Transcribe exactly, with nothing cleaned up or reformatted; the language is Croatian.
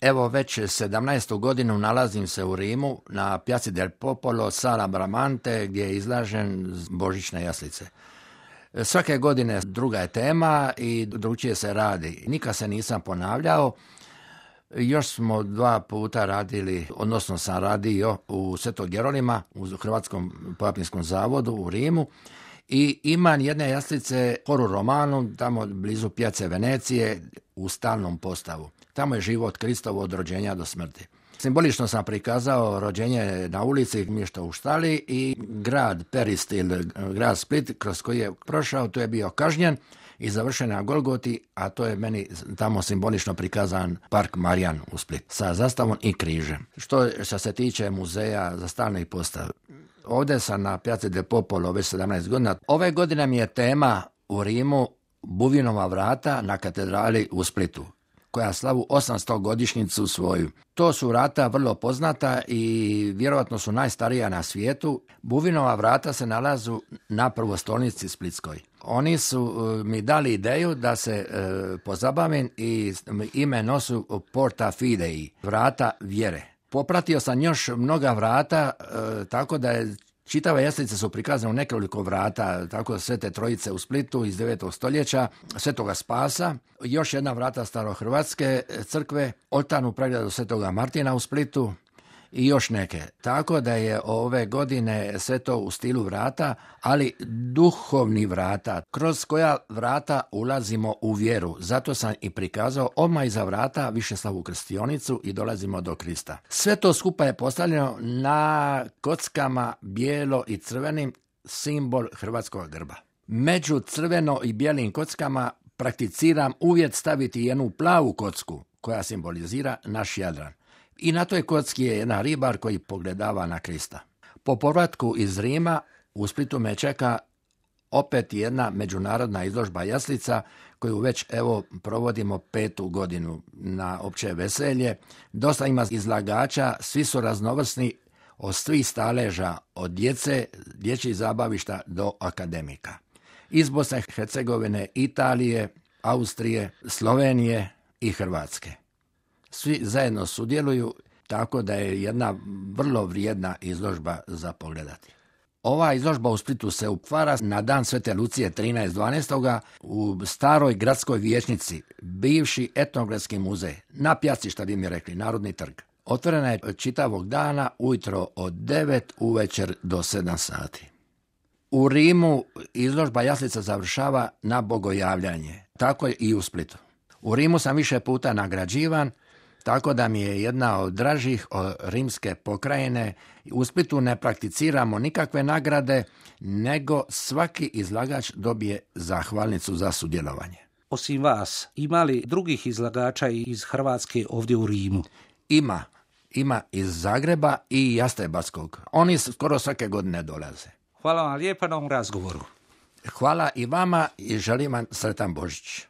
Evo već sedamnaestu godinu nalazim se u Rimu na Piazzi del Popolo, Sala Bramante, gdje je izlažen božićne jaslice. Svake godine druga je tema i drugčije se radi. Nikad se nisam ponavljao. Još smo dva puta radili, odnosno sam radio u Svetog Jerolima, u Hrvatskom pojapinskom zavodu u Rimu. I imam jedne jaslice Horu Romanu, tamo blizu Pijace Venecije, u stalnom postavu. Tamo je život Kristov od rođenja do smrti. Simbolično sam prikazao rođenje na ulici, mjesto u štali i grad Peristil, grad Split, kroz koji je prošao, tu je bio kažnjen i završen na Golgoti, a to je meni tamo simbolično prikazan Park Marijan u Split sa zastavom i križem. Što, što se tiče muzeja za stalni postav, ovdje sam na Piazzi del Popolo već sedamnaest godina. Ove godine mi je tema u Rimu Buvinova vrata na katedrali u Splitu, koja slavu osamsto godišnjicu svoju. To su vrata vrlo poznata i vjerojatno su najstarija na svijetu. Buvinova vrata se nalazu na prvostolnici Splitskoj. Oni su mi dali ideju da se e, pozabavim i ime nosu Porta Fidei, vrata vjere. Popratio sam još mnoga vrata, e, tako da je čitave jaslice su prikazane u nekoliko vrata, tako Svete Trojice u Splitu iz devetog stoljeća, Svetoga Spasa, još jedna vrata Starohrvatske crkve, oltarnu pregradu Svetoga Martina u Splitu i još neke. Tako da je ove godine sve to u stilu vrata, ali duhovni vrata, kroz koja vrata ulazimo u vjeru. Zato sam i prikazao odmah iza vrata Višeslavu krstionicu i dolazimo do Krista. Sve to skupa je postavljeno na kockama bijelo i crvenim, simbol hrvatskog grba. Među crveno i bijelim kockama prakticiram uvjet staviti jednu plavu kocku koja simbolizira naš Jadran. I na toj kocki je jedan ribar koji pogledava na Krista. Po povratku iz Rima u Splitu me čeka opet jedna međunarodna izložba jaslica koju već evo provodimo petu godinu na opće veselje. Dosta ima izlagača, svi su raznovrsni od svih staleža, od djece, dječjih zabavišta do akademika. Iz Bosne i Hercegovine, Italije, Austrije, Slovenije i Hrvatske. Svi zajedno sudjeluju, tako da je jedna vrlo vrijedna izložba za pogledati. Ova izložba u Splitu se otvara na dan Svete Lucije trinaestog dvanaestog u staroj gradskoj vijećnici, bivši etnografski muzej, na Pjaci, šta bi mi rekli, Narodni trg. Otvorena je čitavog dana, ujutro od devet uvečer do sedam sati. U Rimu izložba jaslica završava na bogojavljanje, tako i u Splitu. U Rimu sam više puta nagrađivan, tako da mi je jedna od dražih od rimske pokrajine. U Splitu ne prakticiramo nikakve nagrade, nego svaki izlagač dobije zahvalnicu za sudjelovanje. Osim vas, ima li drugih izlagača iz Hrvatske ovdje u Rimu? Ima. Ima iz Zagreba i Jastrebarskog. Oni skoro svake godine dolaze. Hvala vam lijepa na ovom razgovoru. Hvala i vama i želim vam sretan Božić.